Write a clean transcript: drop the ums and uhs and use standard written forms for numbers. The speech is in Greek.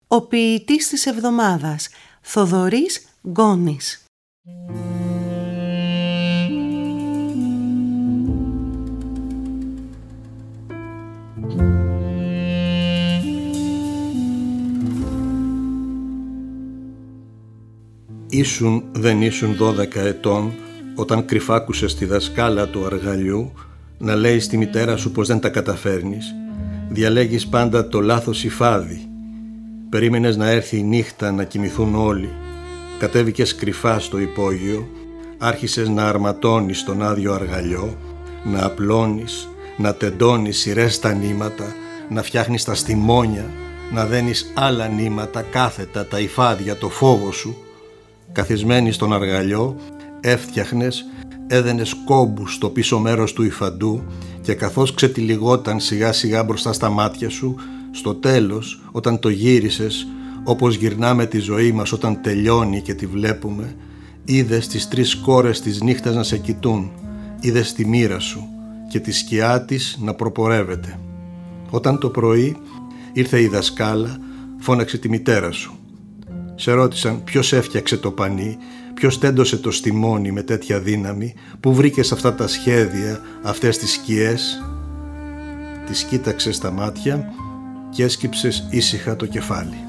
Ο ποιητής της εβδομάδας, Θοδωρής Γκόνης. Ήσουν δεν ήσουν 12 ετών όταν κρυφάκουσες τη δασκάλα του αργαλιού να λέει στη μητέρα σου πως δεν τα καταφέρνεις. Διαλέγεις πάντα το λάθος υφάδι. Περίμενες να έρθει η νύχτα να κοιμηθούν όλοι. Κατέβηκες κρυφά στο υπόγειο. Άρχισες να αρματώνεις τον άδειο αργαλιό, να απλώνεις, να τεντώνεις σειρές τα νήματα, να φτιάχνεις τα στιμόνια, να δένεις άλλα νήματα κάθετα, τα υφάδια, το φόβο σου. Καθισμένη στον αργαλιό, έφτιαχνες, έδαινες κόμπους στο πίσω μέρος του υφαντού και καθώς ξετυλιγόταν σιγά σιγά μπροστά στα μάτια σου, στο τέλος, όταν το γύρισες, όπως γυρνάμε τη ζωή μας όταν τελειώνει και τη βλέπουμε, είδες τις 3 κόρες της νύχτας να σε κοιτούν, είδες τη μοίρα σου και τη σκιά της να προπορεύεται. Όταν το πρωί ήρθε η δασκάλα, φώναξε τη μητέρα σου. Σε ρώτησαν ποιος έφτιαξε το πανί, ποιος τέντωσε το στιμόνι με τέτοια δύναμη, πού βρήκες αυτά τα σχέδια, αυτές τις σκιές. Τις κοίταξες στα μάτια και έσκυψες ήσυχα το κεφάλι.